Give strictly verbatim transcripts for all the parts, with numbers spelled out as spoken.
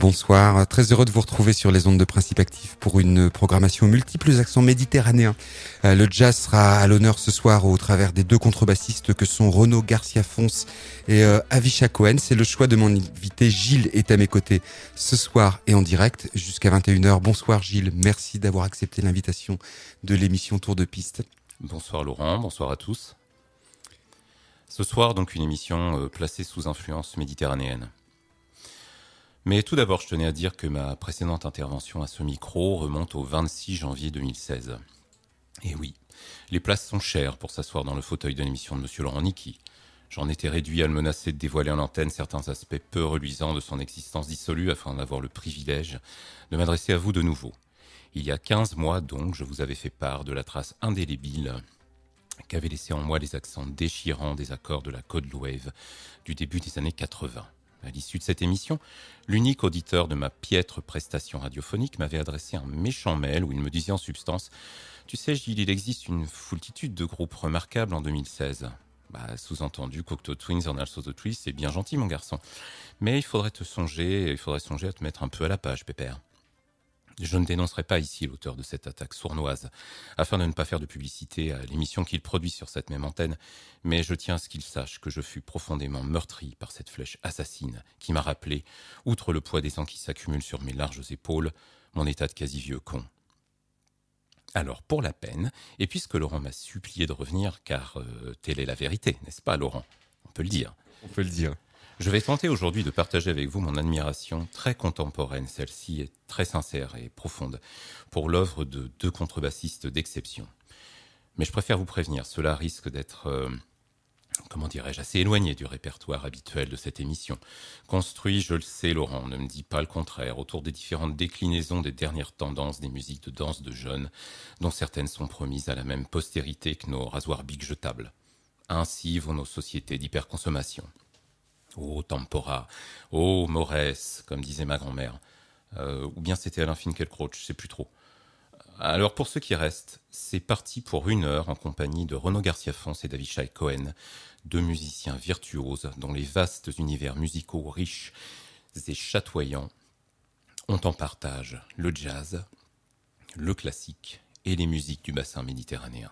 bonsoir. Très heureux de vous retrouver sur les ondes de Principe Actif pour une programmation aux multiples accents méditerranéens. Euh, le jazz sera à l'honneur ce soir au travers des deux contrebassistes que sont Renaud Garcia-Fons et euh, Avisha Cohen. C'est le choix de mon invité. Gilles est à mes côtés ce soir et en direct jusqu'à vingt et une heures. Bonsoir Gilles, merci d'avoir accepté l'invitation de l'émission Tour de Piste. Bonsoir Laurent, bonsoir à tous. Ce soir, donc, une émission euh, placée sous influence méditerranéenne. Mais tout d'abord, je tenais à dire que ma précédente intervention à ce micro remonte au vingt-six janvier deux mille seize. Et oui, les places sont chères pour s'asseoir dans le fauteuil de l'émission de Monsieur Laurent Nicky. J'en étais réduit à le menacer de dévoiler en antenne certains aspects peu reluisants de son existence dissolue afin d'avoir le privilège de m'adresser à vous de nouveau. Il y a quinze mois donc, je vous avais fait part de la trace indélébile qu'avaient laissé en moi les accents déchirants des accords de la Code Wave du début des années quatre-vingts. À l'issue de cette émission, l'unique auditeur de ma piètre prestation radiophonique m'avait adressé un méchant mail où il me disait en substance « Tu sais Gilles, il existe une foultitude de groupes remarquables en deux mille seize. » Bah, sous-entendu, Cocteau Twins en Also the Twist, c'est bien gentil mon garçon. Mais il faudrait te songer, il faudrait songer à te mettre un peu à la page, pépère. Je ne dénoncerai pas ici l'auteur de cette attaque sournoise, afin de ne pas faire de publicité à l'émission qu'il produit sur cette même antenne, mais je tiens à ce qu'il sache que je fus profondément meurtri par cette flèche assassine qui m'a rappelé, outre le poids des ans qui s'accumulent sur mes larges épaules, mon état de quasi-vieux con. Alors, pour la peine, et puisque Laurent m'a supplié de revenir, car euh, telle est la vérité, n'est-ce pas Laurent ? On peut le dire. On peut le dire. Je vais tenter aujourd'hui de partager avec vous mon admiration très contemporaine, celle-ci est très sincère et profonde, pour l'œuvre de deux contrebassistes d'exception. Mais je préfère vous prévenir, cela risque d'être, euh, comment dirais-je, assez éloigné du répertoire habituel de cette émission. Construit, je le sais Laurent, ne me dis pas le contraire, autour des différentes déclinaisons des dernières tendances des musiques de danse de jeunes, dont certaines sont promises à la même postérité que nos rasoirs Bic jetables. Ainsi vont nos sociétés d'hyperconsommation. Oh, Tempora, oh, Morès, comme disait ma grand-mère. Euh, ou bien c'était Alain Finkielkraut, je sais plus trop. Alors, pour ceux qui restent, c'est parti pour une heure en compagnie de Renaud Garcia-Fons et d'Avisha Cohen, deux musiciens virtuoses dont les vastes univers musicaux riches et chatoyants ont en partage le jazz, le classique et les musiques du bassin méditerranéen.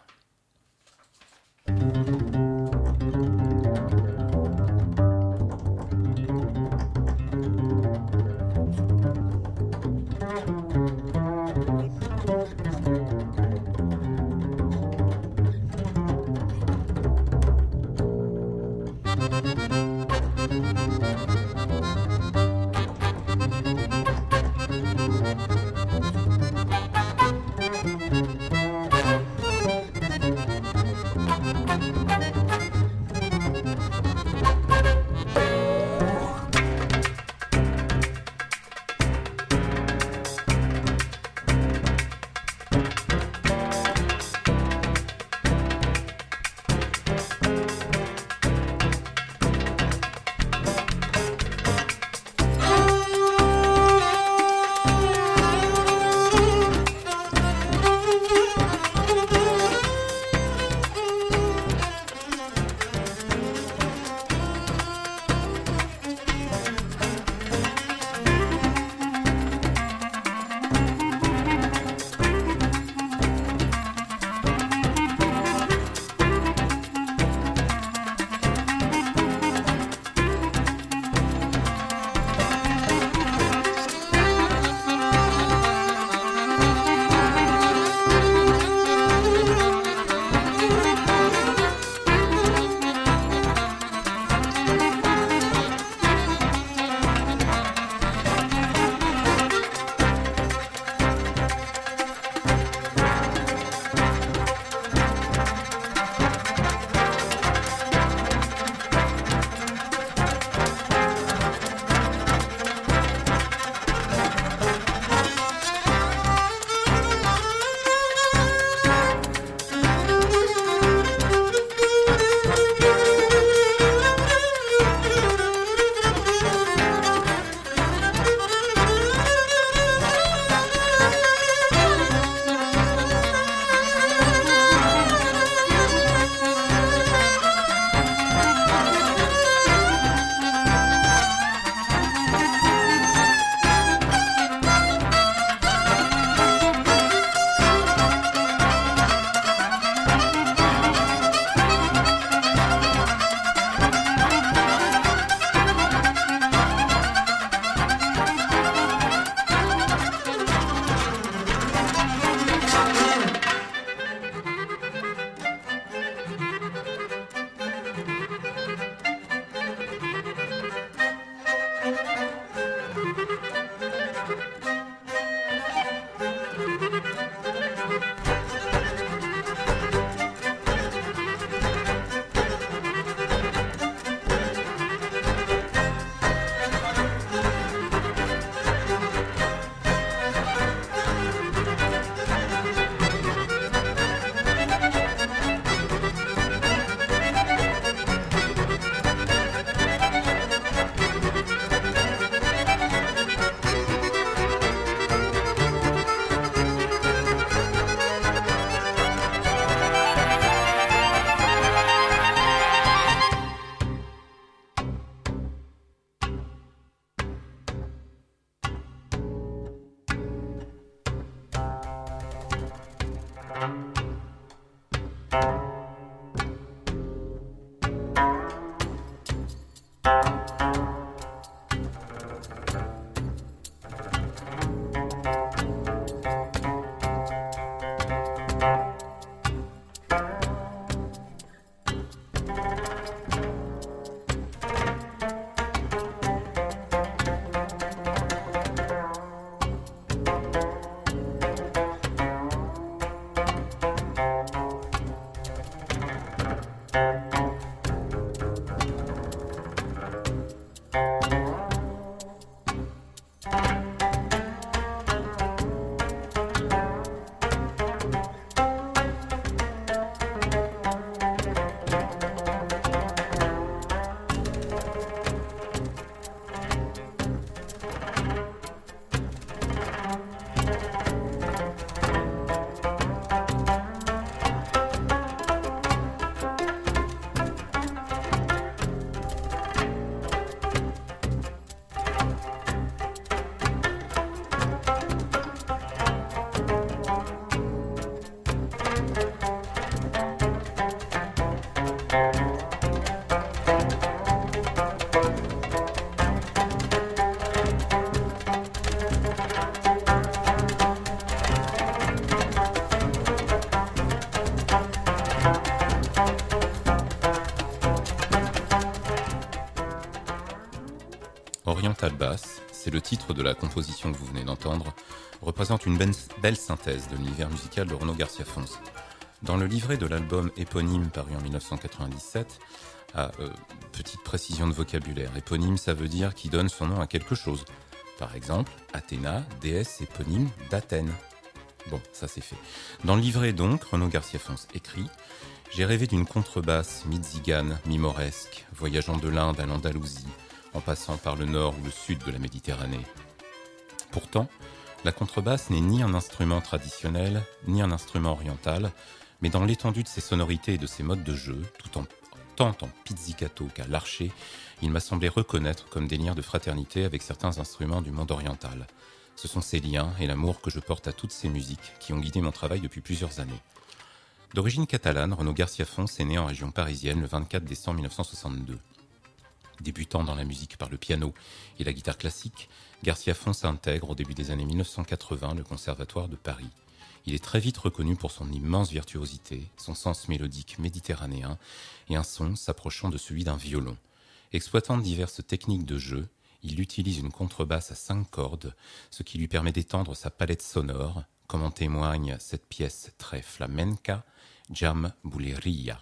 Contralbasse, c'est le titre de la composition que vous venez d'entendre, représente une belle synthèse de l'univers musical de Renaud Garcia Fons. Dans le livret de l'album éponyme paru en dix-neuf cent quatre-vingt-dix-sept, ah, euh, petite précision de vocabulaire, éponyme ça veut dire qui donne son nom à quelque chose. Par exemple, Athéna, déesse éponyme d'Athènes. Bon, ça c'est fait. Dans le livret donc, Renaud Garcia Fons écrit « J'ai rêvé d'une contrebasse mi-tzigane, mi-mauresque, voyageant de l'Inde à l'Andalousie, en passant par le nord ou le sud de la Méditerranée. Pourtant, la contrebasse n'est ni un instrument traditionnel, ni un instrument oriental, mais dans l'étendue de ses sonorités et de ses modes de jeu, tout en, tant en pizzicato qu'à l'archer, il m'a semblé reconnaître comme des liens de fraternité avec certains instruments du monde oriental. Ce sont ces liens et l'amour que je porte à toutes ces musiques qui ont guidé mon travail depuis plusieurs années. D'origine catalane, Renaud Garcia Fons est né en région parisienne le vingt-quatre décembre mille neuf cent soixante-deux. Débutant dans la musique par le piano et la guitare classique, Garcia Fons intègre au début des années mille neuf cent quatre-vingts le Conservatoire de Paris. Il est très vite reconnu pour son immense virtuosité, son sens mélodique méditerranéen et un son s'approchant de celui d'un violon. Exploitant diverses techniques de jeu, il utilise une contrebasse à cinq cordes, ce qui lui permet d'étendre sa palette sonore, comme en témoigne cette pièce très flamenca, Jam Bulería.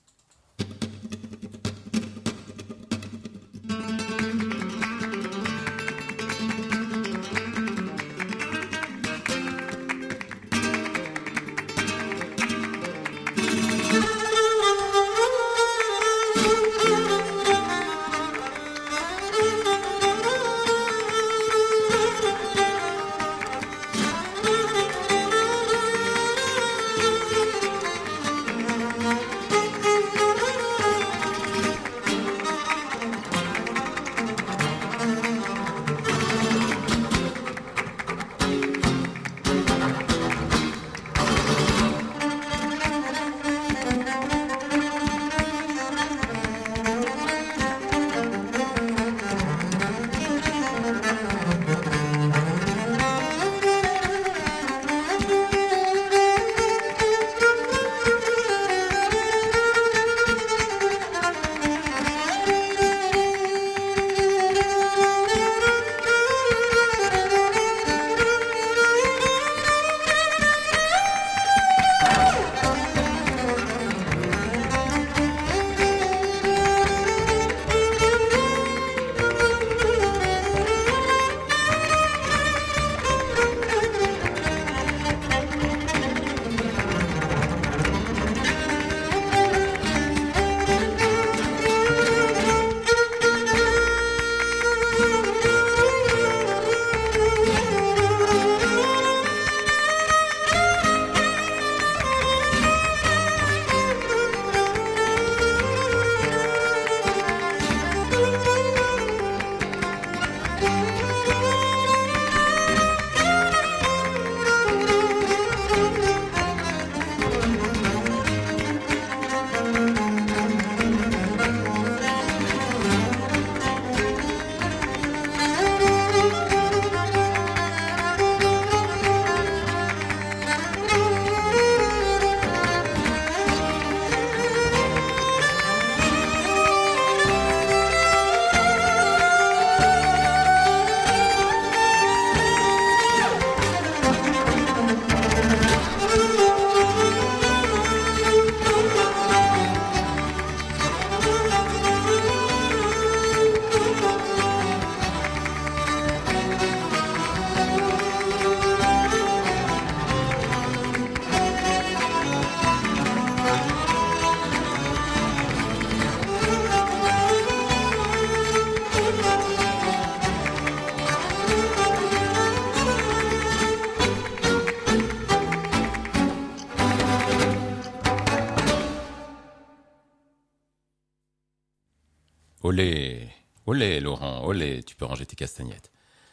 Olé, olé Laurent, olé, tu peux ranger tes castagnettes.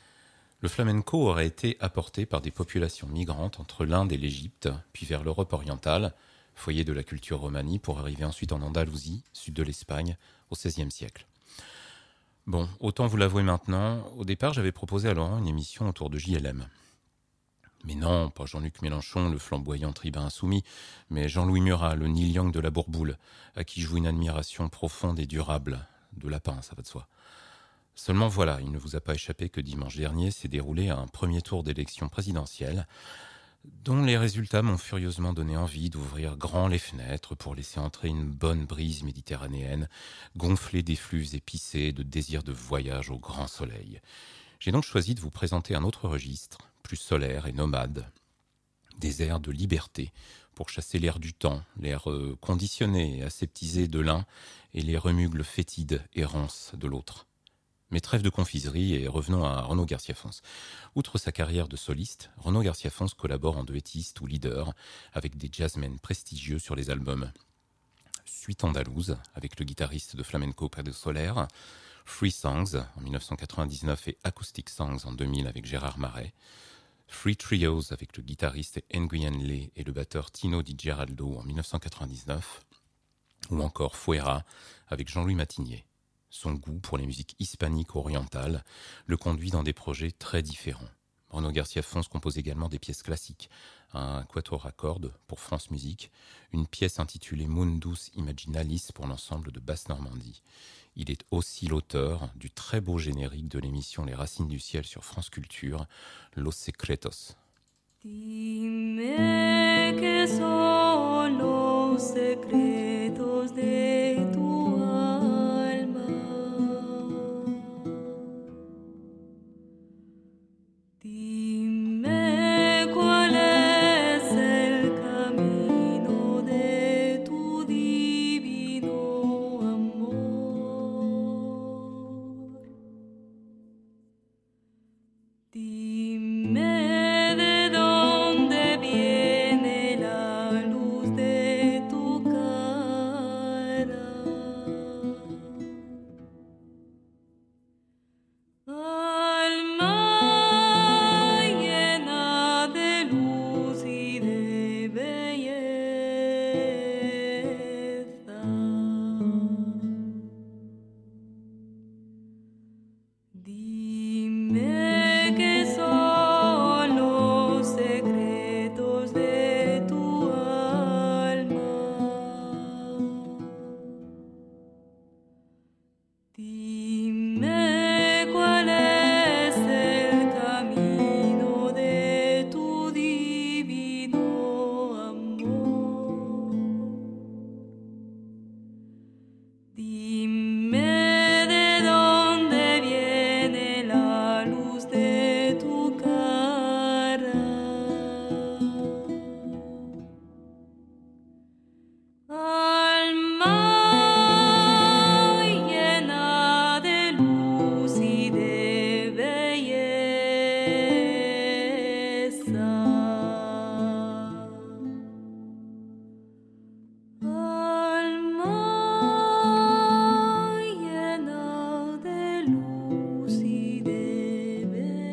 Le flamenco aurait été apporté par des populations migrantes entre l'Inde et l'Égypte, puis vers l'Europe orientale, foyer de la culture romanie, pour arriver ensuite en Andalousie, sud de l'Espagne, au seizième siècle. Bon, autant vous l'avouer maintenant, au départ j'avais proposé à Laurent une émission autour de J L M. Mais non, pas Jean-Luc Mélenchon, le flamboyant tribun insoumis, mais Jean-Louis Murat, le Neil Young de la Bourboule, à qui je voue une admiration profonde et durable, de lapin, ça va de soi. Seulement voilà, il ne vous a pas échappé que dimanche dernier s'est déroulé un premier tour d'élection présidentielle dont les résultats m'ont furieusement donné envie d'ouvrir grand les fenêtres pour laisser entrer une bonne brise méditerranéenne, gonflée d'effluves épicés, de désir de voyage au grand soleil. J'ai donc choisi de vous présenter un autre registre, plus solaire et nomade, des airs de liberté, pour chasser l'air du temps, l'air euh, conditionné et aseptisé de l'un, et les remugles fétides et ronces de l'autre. Mais trêve de confiserie et revenons à Renaud Garcia Fons. Outre sa carrière de soliste, Renaud Garcia Fons collabore en duettiste ou leader avec des jazzmen prestigieux sur les albums Suite Andalouse avec le guitariste de flamenco Pedro Soler, Free Songs en dix-neuf cent quatre-vingt-dix-neuf et Acoustic Songs en deux mille avec Gérard Marais, Free Trios avec le guitariste Nguyen Le et le batteur Tino Di Geraldo en dix-neuf cent quatre-vingt-dix-neuf, ou encore Fuera avec Jean-Louis Matigné. Son goût pour les musiques hispaniques orientales le conduit dans des projets très différents. Renaud Garcia Fons compose également des pièces classiques, un quatuor à cordes pour France Musique, une pièce intitulée Mundus Imaginalis pour l'ensemble de Basse-Normandie. Il est aussi l'auteur du très beau générique de l'émission Les Racines du Ciel sur France Culture, Los Secretos. Dime que son los secretos de tu alma. Dime cuál es el camino de tu divino amor. Dime de dónde viene la luz de tu cara. Alma llena de luz y de belleza. Dime que son los secretos de tu alma. Dime cuál es el camino de tu divino amor. Dime de dónde viene la luz de tu cara. Alma llena de luz y de belleza. Alma llena de luz y de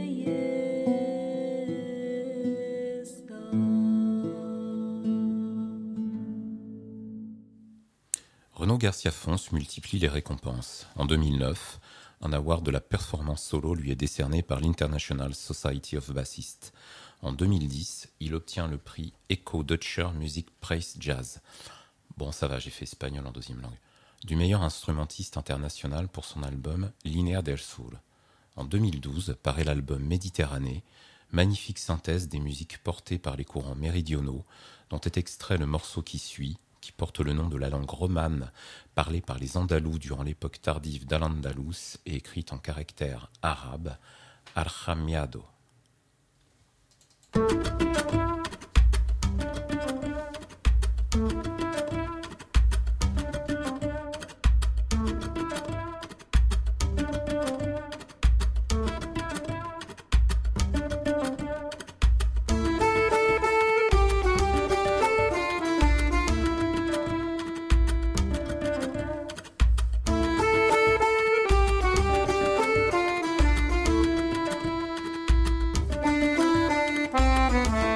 belleza. Renaud Garcia Fons multiplie les récompenses. En deux mille neuf, un award de la performance solo lui est décerné par l'International Society of Bassists. En deux mille dix, il obtient le prix Echo Deutscher Musikpreis Jazz. Bon, ça va, j'ai fait espagnol en deuxième langue. Du meilleur instrumentiste international pour son album Linea del Sur. En deux mille douze, paraît l'album Méditerranée, magnifique synthèse des musiques portées par les courants méridionaux, dont est extrait le morceau qui suit, qui porte le nom de la langue romane parlée par les Andalous durant l'époque tardive d'Al-Andalus et écrite en caractères arabes, Al-Khamiado. Alma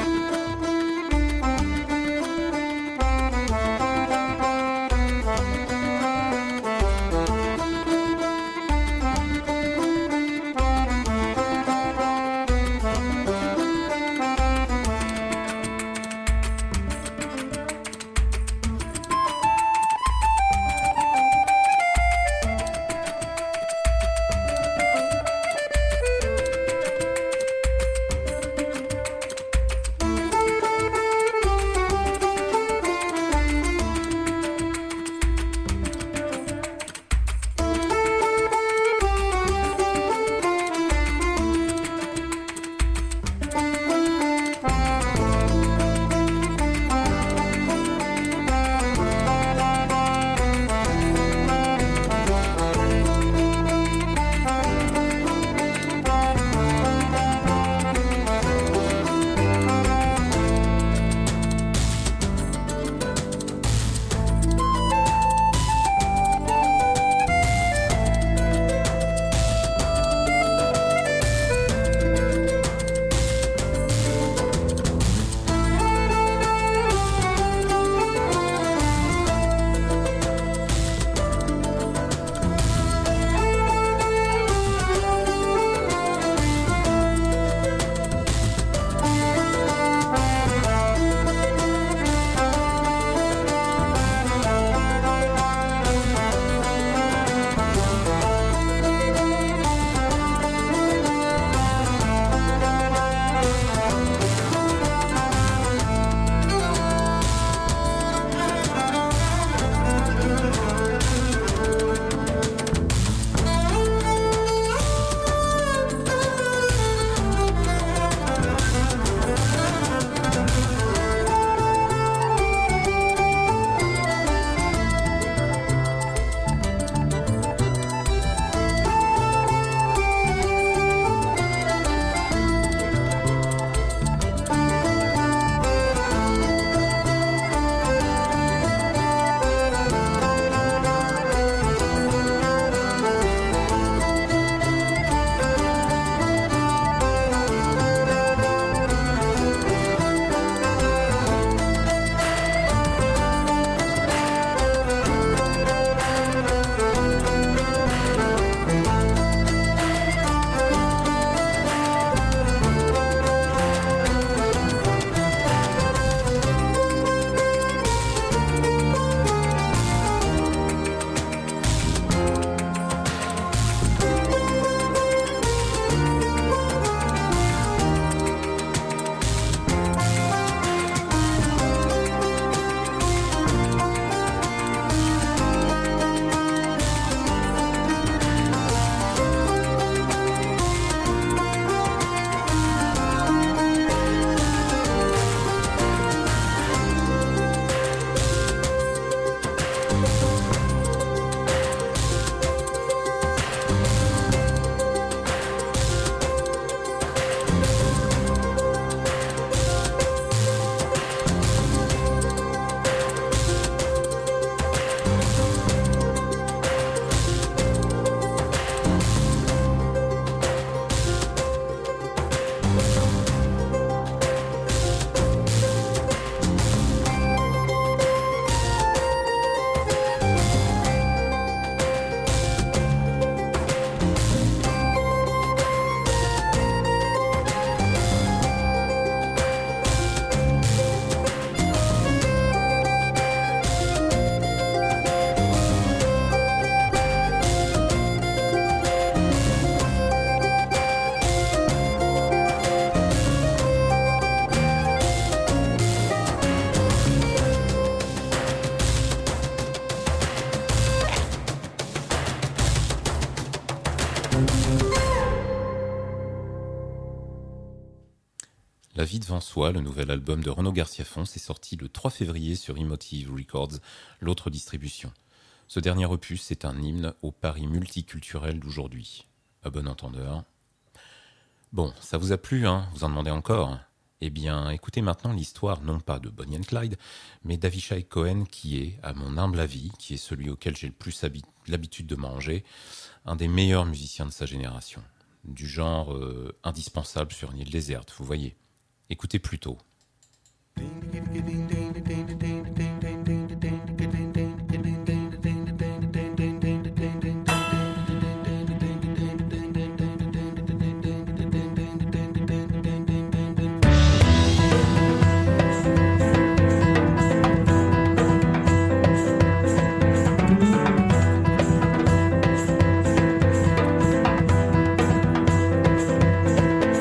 La vie devant soi, le nouvel album de Renaud Garcia-Fons, est sorti le trois février sur Emotive Records, l'autre distribution. Ce dernier opus est un hymne au Paris multiculturel d'aujourd'hui. À bon entendeur. Bon, ça vous a plu, hein? Vous en demandez encore? Eh bien, écoutez maintenant l'histoire non pas de Bonnie and Clyde, mais d'Avishai Cohen qui est, à mon humble avis, qui est celui auquel j'ai le plus habi- l'habitude de manger, un des meilleurs musiciens de sa génération. Du genre euh, indispensable sur une île déserte, vous voyez. Écoutez plutôt.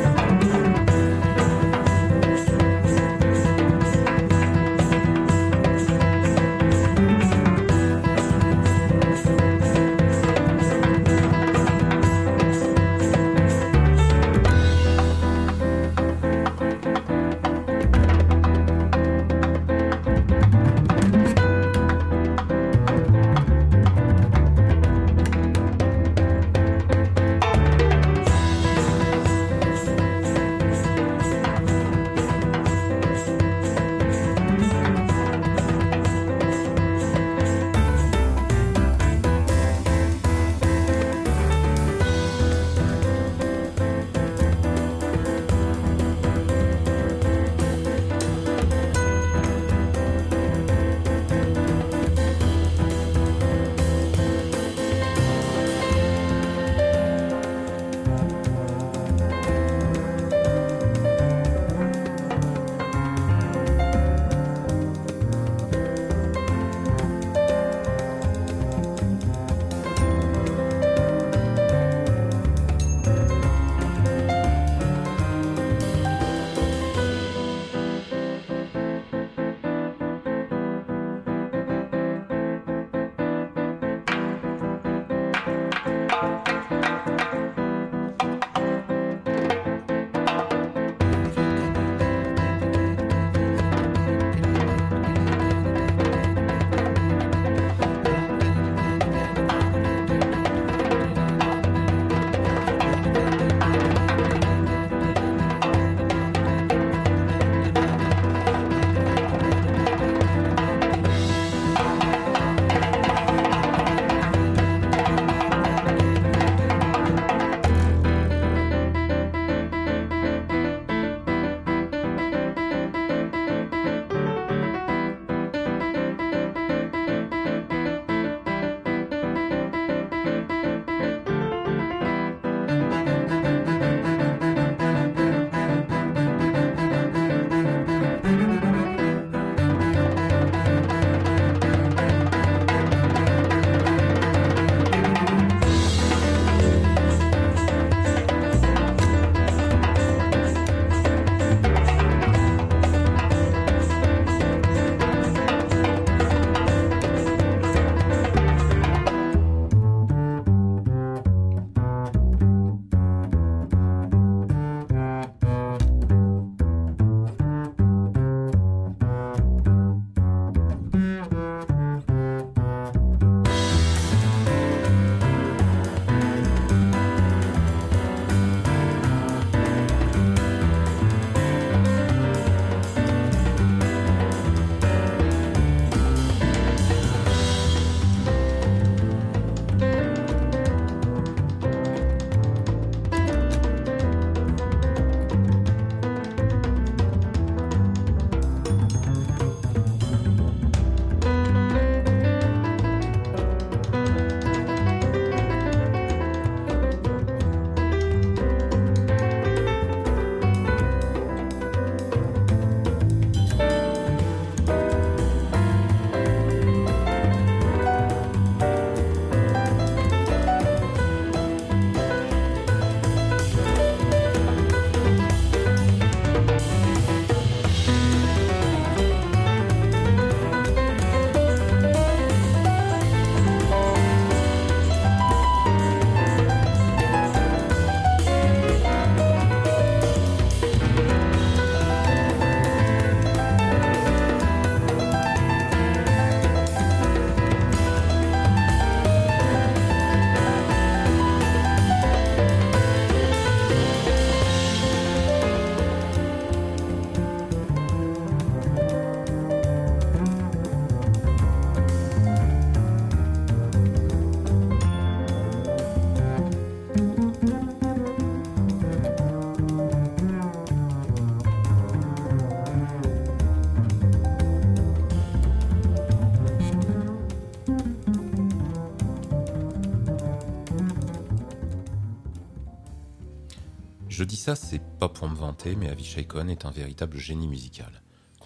Thank Je dis ça, c'est pas pour me vanter, mais Avishai Cohen est un véritable génie musical.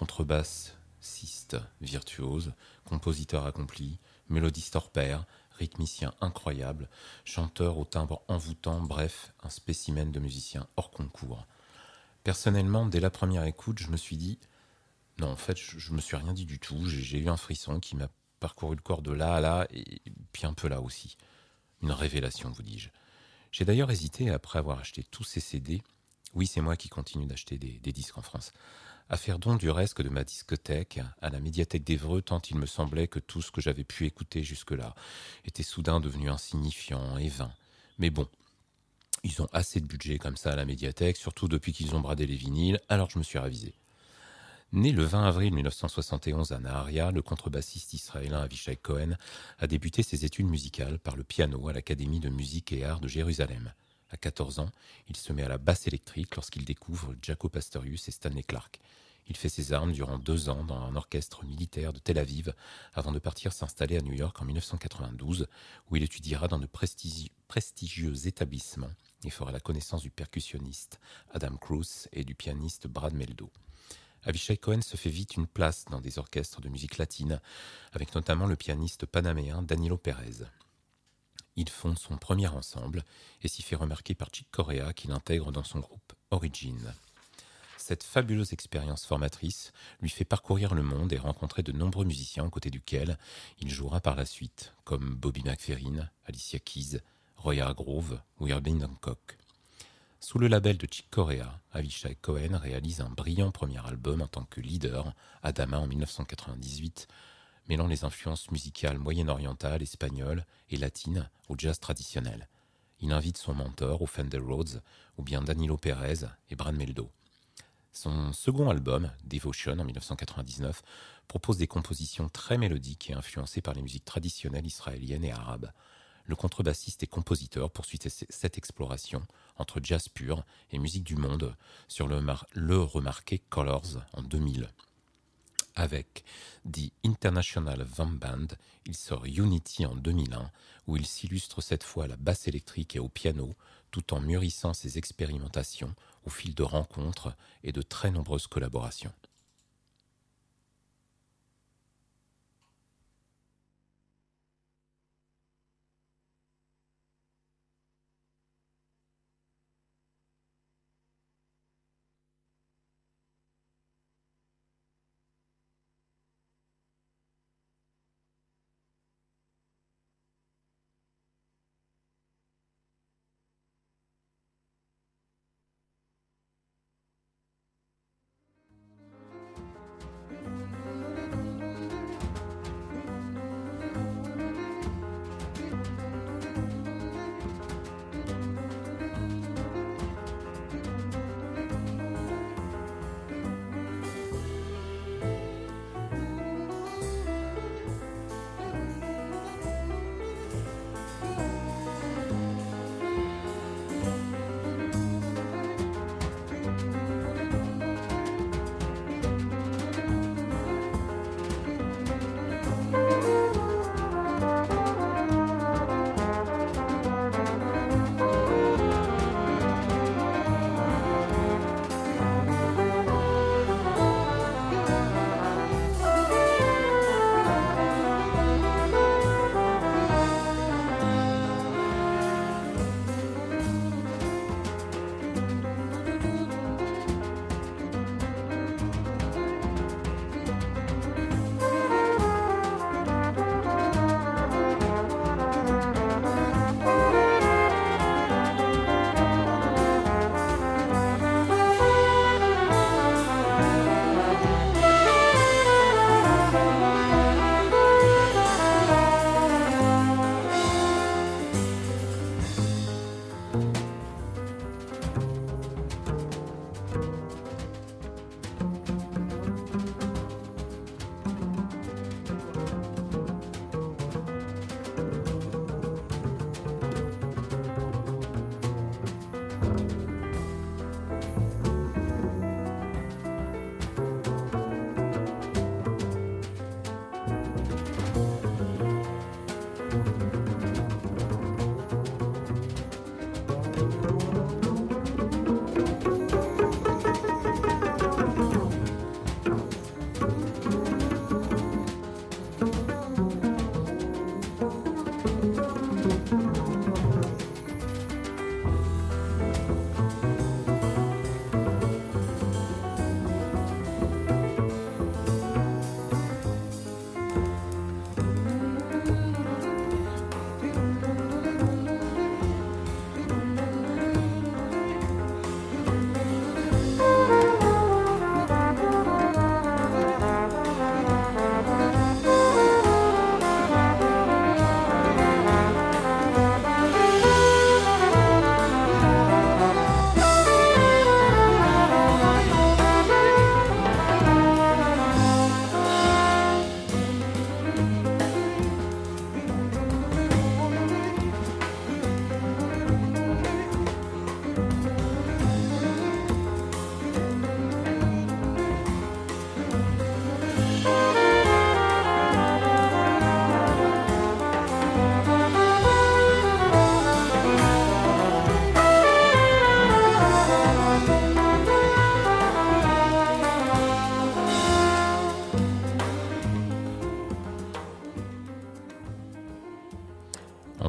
Contrebassiste virtuose, compositeur accompli, mélodiste hors pair, rythmicien incroyable, chanteur au timbre envoûtant, bref, un spécimen de musicien hors concours. Personnellement, dès la première écoute, je me suis dit « Non, en fait, je, je me suis rien dit du tout, j'ai, j'ai eu un frisson qui m'a parcouru le corps de là à là, et puis un peu là aussi. Une révélation, vous dis-je. J'ai d'ailleurs hésité, après avoir acheté tous ces C D, oui, c'est moi qui continue d'acheter des, des disques en France, à faire don du reste de ma discothèque à la médiathèque d'Évreux, tant il me semblait que tout ce que j'avais pu écouter jusque-là était soudain devenu insignifiant et vain. Mais bon, ils ont assez de budget comme ça à la médiathèque, surtout depuis qu'ils ont bradé les vinyles, alors je me suis ravisé. Né le vingt avril mille neuf cent soixante et onze à Naharia, le contrebassiste israélien Avishai Cohen a débuté ses études musicales par le piano à l'Académie de musique et arts de Jérusalem. À quatorze ans, il se met à la basse électrique lorsqu'il découvre Jaco Pastorius et Stanley Clarke. Il fait ses armes durant deux ans dans un orchestre militaire de Tel Aviv avant de partir s'installer à New York en mille neuf cent quatre-vingt-douze, où il étudiera dans de prestigi- prestigieux établissements et fera la connaissance du percussionniste Adam Cruz et du pianiste Brad Meldo. Avishai Cohen se fait vite une place dans des orchestres de musique latine, avec notamment le pianiste panaméen Danilo Pérez. Il fonde son premier ensemble et s'y fait remarquer par Chick Corea qu'il intègre dans son groupe Origin. Cette fabuleuse expérience formatrice lui fait parcourir le monde et rencontrer de nombreux musiciens aux côtés duquel il jouera par la suite, comme Bobby McFerrin, Alicia Keys, Roy Hargrove ou Herbie Hancock. Sous le label de Chick Corea, Avishai Cohen réalise un brillant premier album en tant que leader, Adama en mille neuf cent quatre-vingt-dix-huit, mêlant les influences musicales moyen-orientales, espagnoles et latines au jazz traditionnel. Il invite son mentor au Fender Rhodes, ou bien Danilo Pérez et Brad Meldo. Son second album, Devotion en mille neuf cent quatre-vingt-dix-neuf, propose des compositions très mélodiques et influencées par les musiques traditionnelles israéliennes et arabes. Le contrebassiste et compositeur poursuit cette exploration entre jazz pur et musique du monde sur le, mar- le remarqué Colors en deux mille. Avec The International Vamp Band, il sort Unity en deux mille un, où il s'illustre cette fois à la basse électrique et au piano, tout en mûrissant ses expérimentations au fil de rencontres et de très nombreuses collaborations.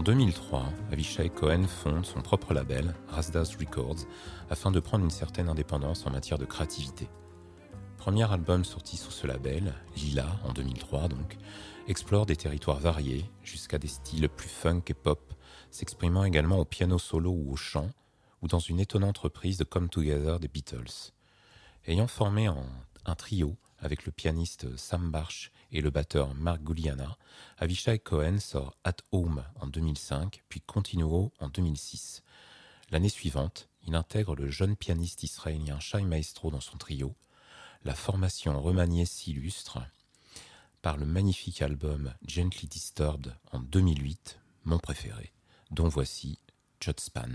deux mille trois, Avishai Cohen fonde son propre label, Rasdas Records, afin de prendre une certaine indépendance en matière de créativité. Premier album sorti sous ce label, Lila, en deux mille trois donc, explore des territoires variés, jusqu'à des styles plus funk et pop, s'exprimant également au piano solo ou au chant, ou dans une étonnante reprise de Come Together des Beatles. Ayant formé un, un trio avec le pianiste Sam Barch et le batteur Mark Guliana, Avishai Cohen sort At Home en deux mille cinq, puis Continuo en deux mille six. L'année suivante, il intègre le jeune pianiste israélien Shai Maestro dans son trio. La formation remaniée s'illustre par le magnifique album Gently Disturbed en deux mille huit, mon préféré, dont voici Judspan.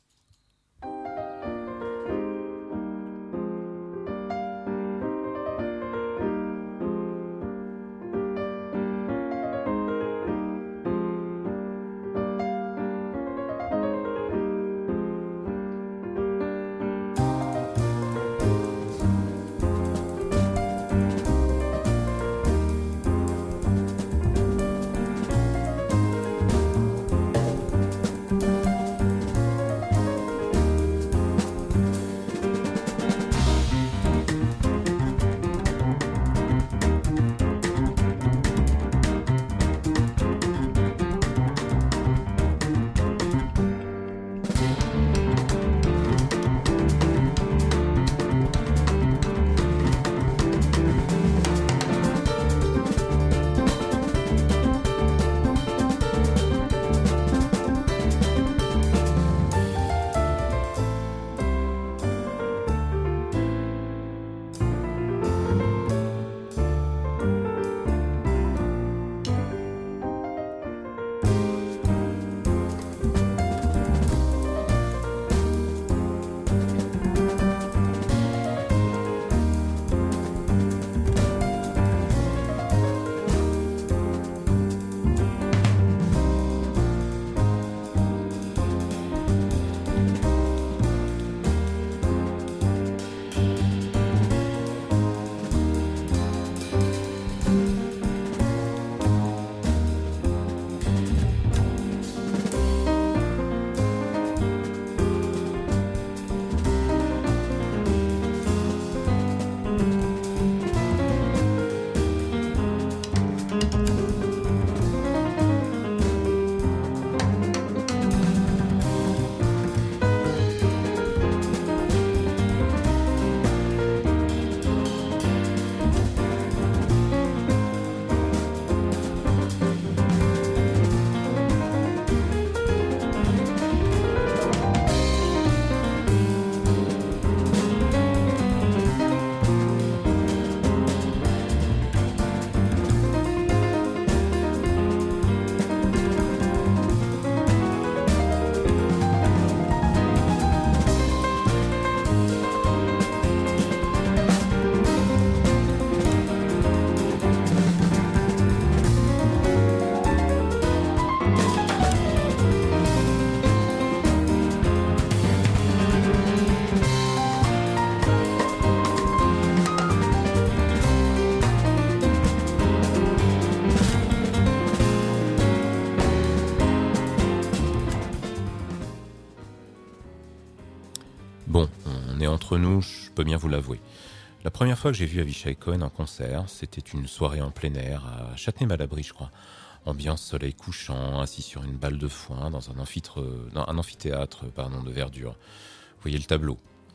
Bon, on est entre nous, je peux bien vous l'avouer. La première fois que j'ai vu Avishai Cohen en concert, c'était une soirée en plein air à Châtenay-Malabry, je crois. Ambiance soleil couchant, assis sur une balle de foin dans un, amphithéâtre, dans un amphithéâtre pardon, de verdure. Vous voyez le tableau.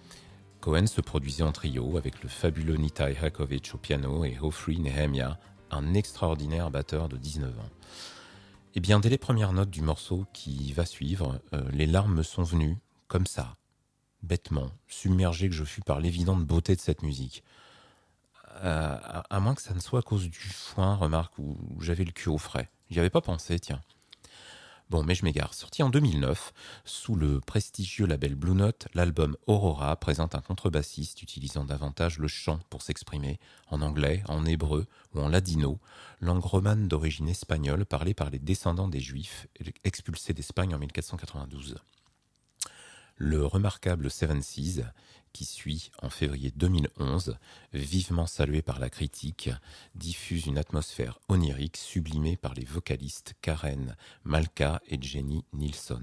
Cohen se produisait en trio avec le fabuleux Nitai Hakovic au piano et Hofri Nehemia, un extraordinaire batteur de dix-neuf ans. Et bien, dès les premières notes du morceau qui va suivre, euh, les larmes me sont venues, comme ça, bêtement, submergé que je fus par l'évidente beauté de cette musique. Euh, à, à moins que ça ne soit à cause du foin, remarque, où j'avais le cul au frais. J'y avais pas pensé, tiens. Bon, mais je m'égare. Sorti en deux mille neuf, sous le prestigieux label Blue Note, l'album Aurora présente un contrebassiste utilisant davantage le chant pour s'exprimer, en anglais, en hébreu ou en ladino, langue romane d'origine espagnole parlée par les descendants des Juifs expulsés d'Espagne en mille quatre cent quatre-vingt-douze. Le remarquable Seven Seas, qui suit, en février deux mille onze, vivement salué par la critique, diffuse une atmosphère onirique sublimée par les vocalistes Karen Malka et Jenny Nilsson.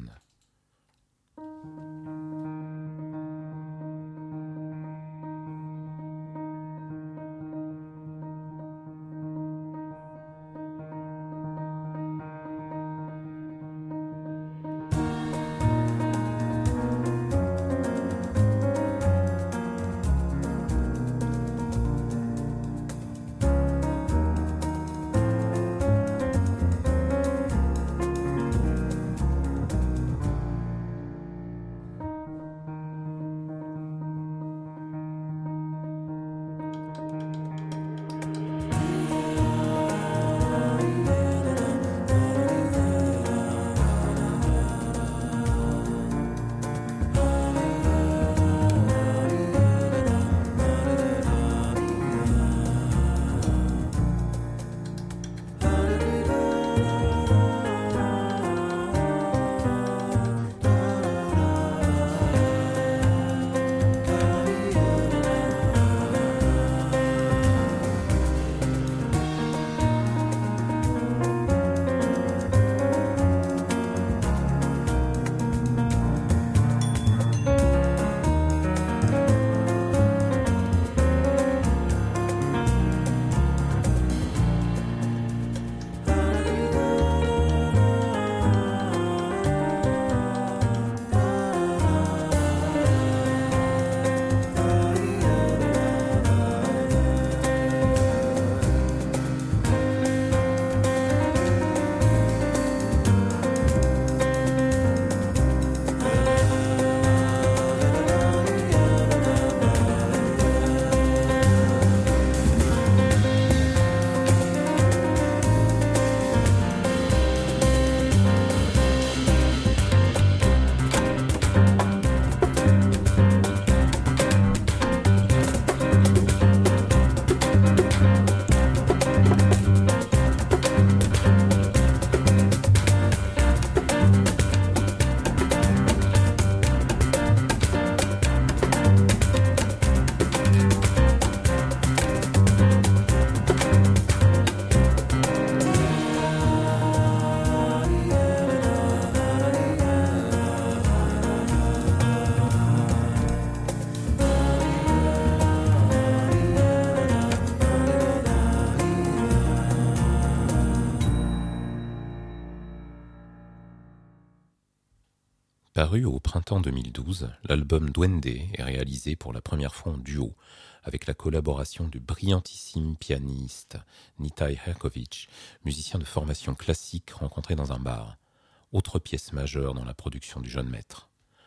Paru au printemps deux mille douze, l'album Duende est réalisé pour la première fois en duo, avec la collaboration du brillantissime pianiste Nitai Herkovic, musicien de formation classique rencontré dans un bar. Autre pièce majeure dans la production du jeune maître.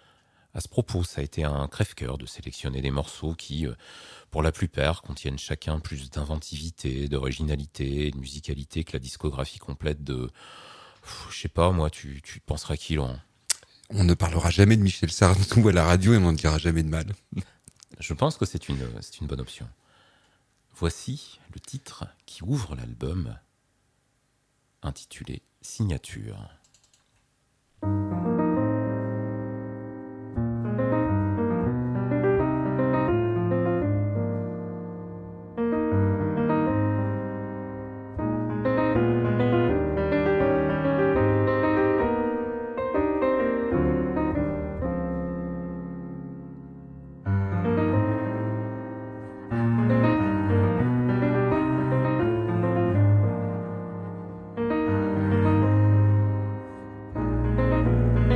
À ce propos, ça a été un crève-cœur de sélectionner des morceaux qui, pour la plupart, contiennent chacun plus d'inventivité, d'originalité et de musicalité que la discographie complète de... Je sais pas, moi, tu, tu penseras à qui, Laurent ? On ne parlera jamais de Michel Sardou à la radio et on ne dira jamais de mal. Je pense que c'est une, c'est une bonne option. Voici le titre qui ouvre l'album, intitulé « Signature ». Thank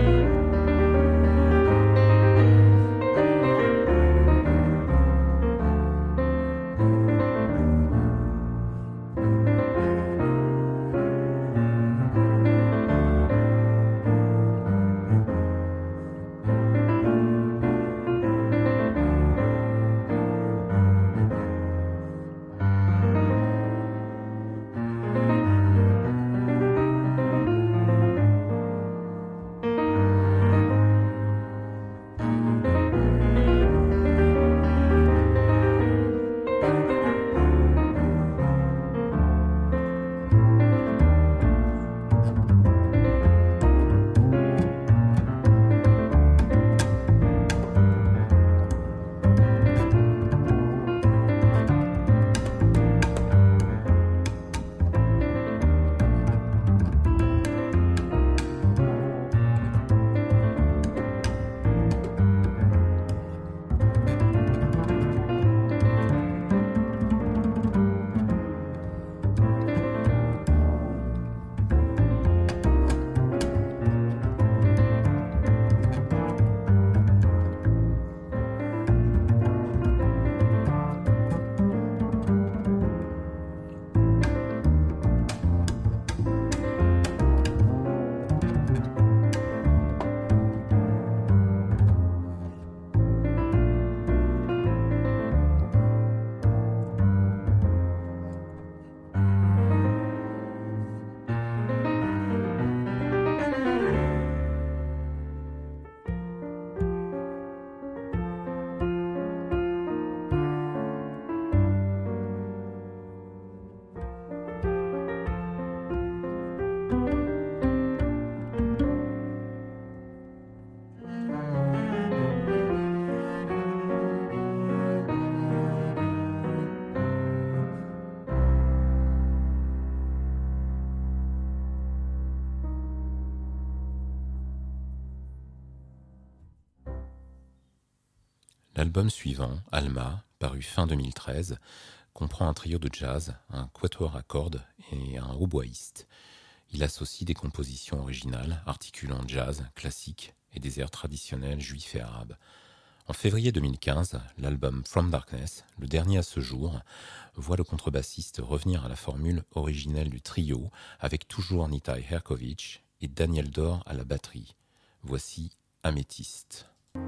L'album suivant, Alma, paru fin deux mille treize, comprend un trio de jazz, un quatuor à cordes et un hautboïste. Il associe des compositions originales articulant jazz, classique et des airs traditionnels juifs et arabes. En février deux mille quinze, l'album From Darkness, le dernier à ce jour, voit le contrebassiste revenir à la formule originelle du trio avec toujours Nitai Herkovich et Daniel Dor à la batterie. Voici Améthyste.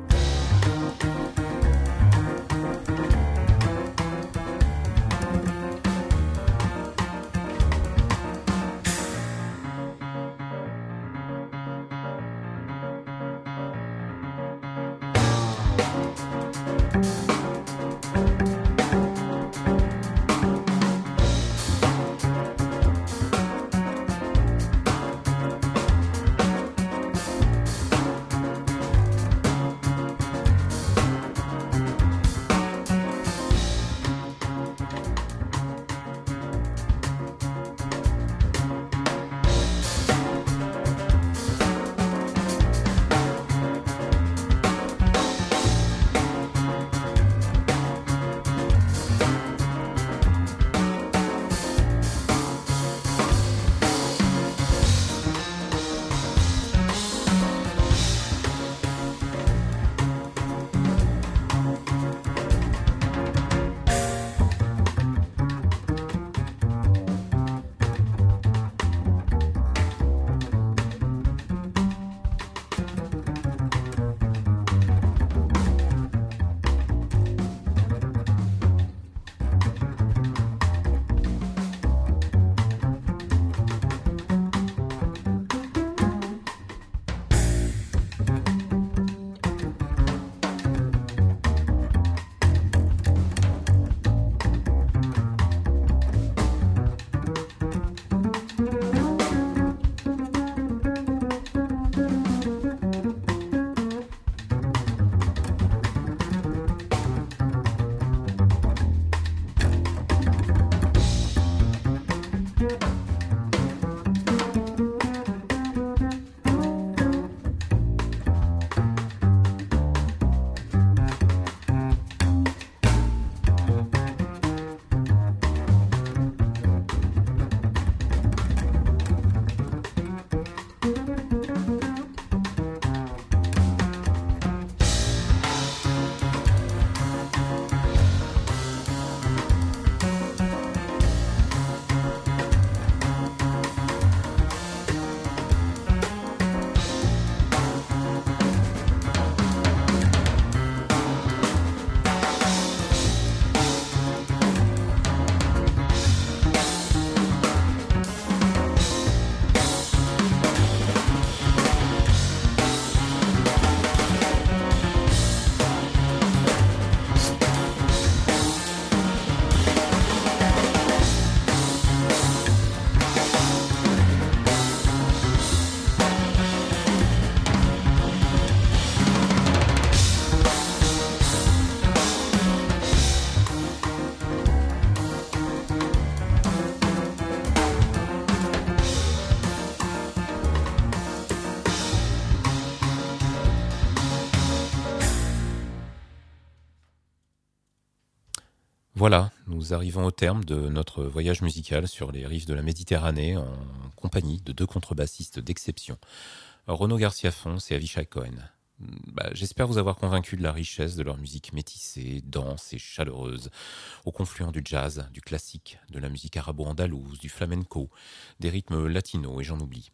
Voilà, nous arrivons au terme de notre voyage musical sur les rives de la Méditerranée en compagnie de deux contrebassistes d'exception, Renaud Garcia-Fons et Avishai Cohen. Bah, j'espère vous avoir convaincu de la richesse de leur musique métissée, dense et chaleureuse, au confluent du jazz, du classique, de la musique arabo-andalouse, du flamenco, des rythmes latinos et j'en oublie.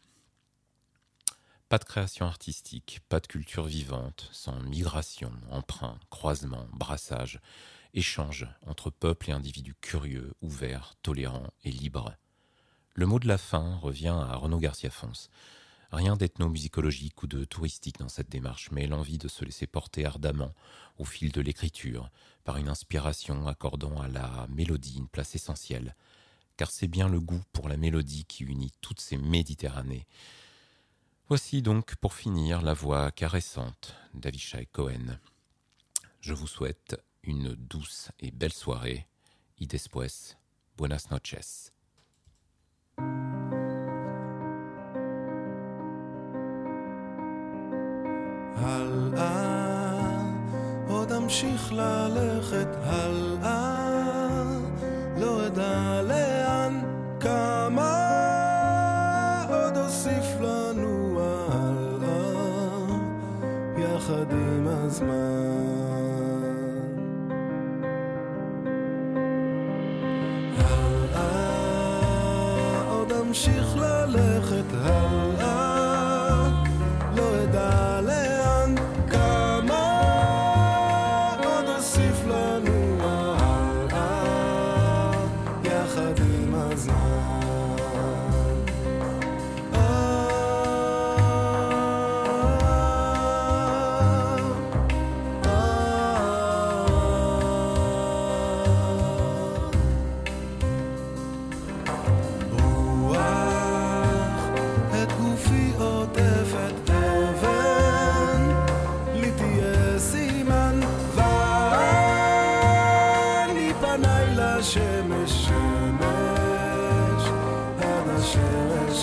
Pas de création artistique, pas de culture vivante, sans migration, emprunt, croisement, brassage, échange entre peuples et individus curieux, ouverts, tolérants et libres. Le mot de la fin revient à Renaud Garcia-Fons. Rien d'ethnomusicologique ou de touristique dans cette démarche, mais l'envie de se laisser porter ardemment au fil de l'écriture, par une inspiration accordant à la mélodie une place essentielle, car c'est bien le goût pour la mélodie qui unit toutes ces Méditerranées. Voici donc, pour finir, la voix caressante d'Avishai Cohen. Je vous souhaite une douce et belle soirée. Y después, buenas noches. الآن آدم אמשיך ללכת הלאה, לא אדע לאן, כמה עוד אוסיף לנו הלאה, יחד עם הזמן. הלאה, עוד אמשיך ללכת הלאה, לא אדע לאן, כמה עוד אוסיף לנו הלאה, יחד עם הזמן. שמש שמש עד השמש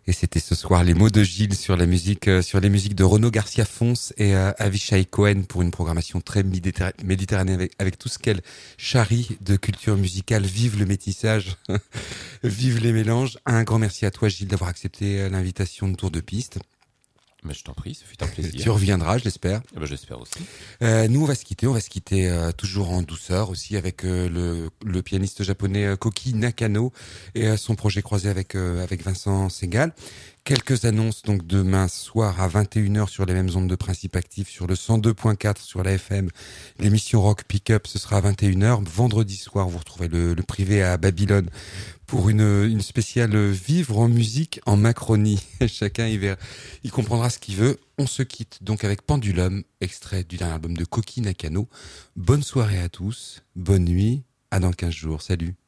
Et c'était ce soir les mots de Gilles sur la musique, euh, sur les musiques de Renaud Garcia Fons et euh, Avishai Cohen pour une programmation très méditerra- méditerranéenne avec, avec tout ce qu'elle charrie de culture musicale. Vive le métissage, vive les mélanges. Un grand merci à toi Gilles d'avoir accepté euh, l'invitation de Tour de Piste. Mais je t'en prie, ce fut un plaisir. Tu reviendras, je l'espère. Eh ben, j'espère aussi. Euh, nous, on va se quitter. On va se quitter euh, toujours en douceur aussi avec euh, le, le pianiste japonais euh, Koki Nakano et euh, son projet croisé avec euh, avec Vincent Segal. Quelques annonces donc demain soir à vingt et une heures sur les mêmes ondes de principe actif sur le cent deux point quatre sur la F M. L'émission Rock Pick-up, ce sera à vingt et une heures. Vendredi soir, vous retrouvez le, le privé à Babylone pour une, une spéciale Vivre en musique en Macronie. Chacun y verra, il comprendra ce qu'il veut. On se quitte donc avec Pendulum, extrait du dernier album de Koki Nakano. Bonne soirée à tous, bonne nuit, à dans quinze jours. Salut.